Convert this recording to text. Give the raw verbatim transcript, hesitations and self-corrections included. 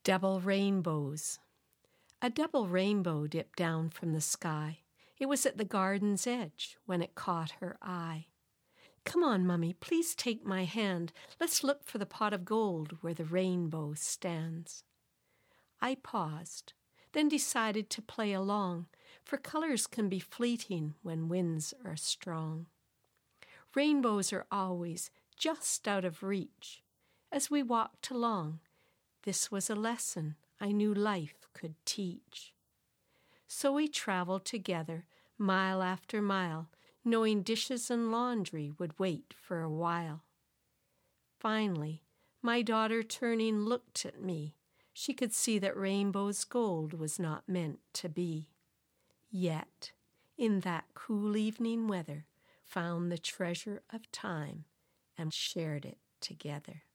Double rainbows. A double rainbow dipped down from the sky. It was at the garden's edge when it caught her eye. "Come on, Mummy, please take my hand. Let's look for the pot of gold where the rainbow stands." I paused, then decided to play along, for colors can be fleeting when winds are strong. Rainbows are always just out of reach. As we walked along, this was a lesson I knew life could teach. So we traveled together, mile after mile, knowing dishes and laundry would wait for a while. Finally, my daughter turning looked at me. She could see that rainbow's gold was not meant to be. Yet, in that cool evening weather, found the treasure of time and shared it together.